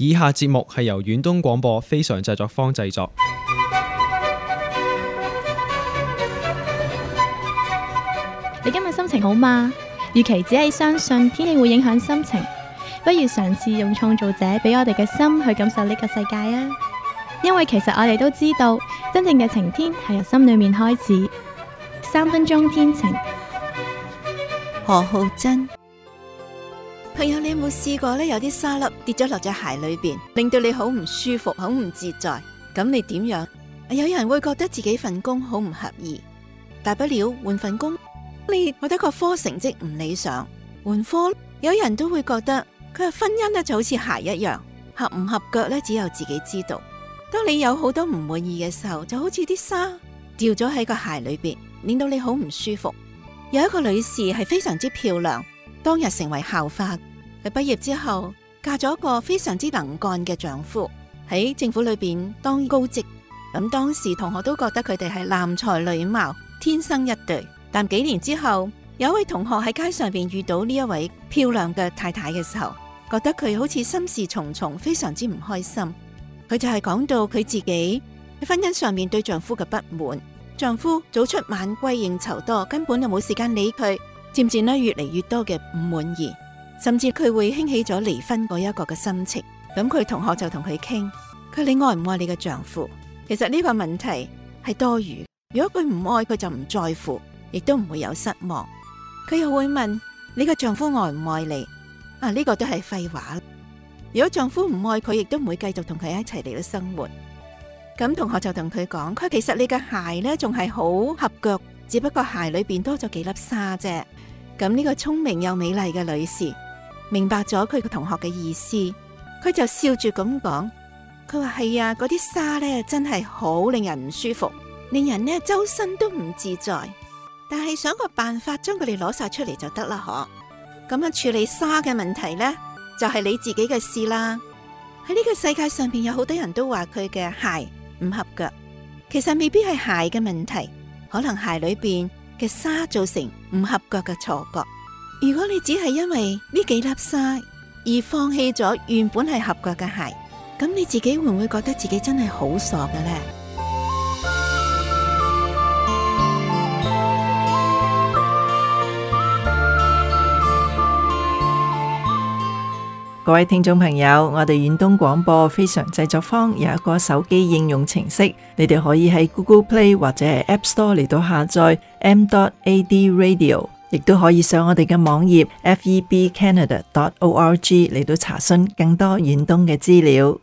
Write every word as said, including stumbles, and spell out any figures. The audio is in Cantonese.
以下節目係由遠東廣播非常製作坊製作。 你今日心情好嗎？與其只係相信天氣會影響心情，不如嘗試用創造者俾我哋嘅心去感受呢個世界啊！因為其實我哋都知道，真正嘅晴天係由心裏面開始。三分鐘天晴。 何浩珍，朋友，你有冇試過呢？有啲沙粒跌咗落隻鞋裏邊，令到你好唔舒服，好唔自在。咁你點樣？有人會覺得自己份工好唔合意，大不了換份工。你覺得個科成績唔理想，換科。有人都會覺得佢嘅婚姻呢就好似鞋一樣，合唔合腳呢，只有自己知道。當你有好多唔滿意嘅時候，就好似啲沙掉咗喺個鞋裏邊，令到你好唔舒服。有一個女士係非常之漂亮，當日成為校花。佢畢業之後嫁咗一個非常之能幹嘅丈夫，喺政府裏邊當高職。咁當時同學都覺得佢哋係男才女貌，天生一對。但幾年之後，有一位同學喺街上邊遇到呢一位漂亮嘅太太嘅時候，覺得佢好似心事重重，非常之唔開心。佢就係講到佢自己喺婚姻上面對丈夫嘅不滿，丈夫早出晚歸，應酬多，根本就冇時間理佢。漸漸咧越嚟越多嘅唔滿意，甚至佢會興起咗離婚嗰一個嘅心情。咁佢同學就同佢傾，佢，你愛唔愛你嘅丈夫？其實呢個問題係多餘，如果佢唔愛佢就唔在乎，亦都唔會有失望。佢又會問，你嘅丈夫愛唔愛你？啊，呢個都係廢話。如果丈夫唔愛佢，亦都唔會繼續同佢一齊嚟到生活。咁同學就同佢講，佢，其實你嘅鞋呢仲係好合腳，只不過鞋裏邊多咗幾粒沙啫。咁呢個聰明又美麗嘅女士明白咗佢個同學嘅意思，佢就笑住咁講，佢話係啊，嗰啲沙呢真係好令人唔舒服，令人呢周身都唔自在。但係想個辦法將佢哋攞晒出嚟就得啦，嗬。咁樣處理沙嘅問題呢，就係你自己嘅事啦。喺呢個世界上邊有好多人都話佢嘅鞋唔合腳，其實未必係鞋嘅問題，可能鞋裏邊嘅沙造成唔合腳嘅錯覺。如果你只係因為呢幾粒沙而放棄咗原本係合腳嘅鞋，咁你自己會唔會覺得自己真係好傻嘅呢？ 各位聽眾朋友，我哋遠東廣播非常製作坊有一個手機應用程式，你哋可以喺 Google Play 或者係 App Store 嚟到下載 m dot a d radio， 亦都可以上我哋嘅網頁 f e b canada dot org 嚟到查詢更多遠東嘅資料。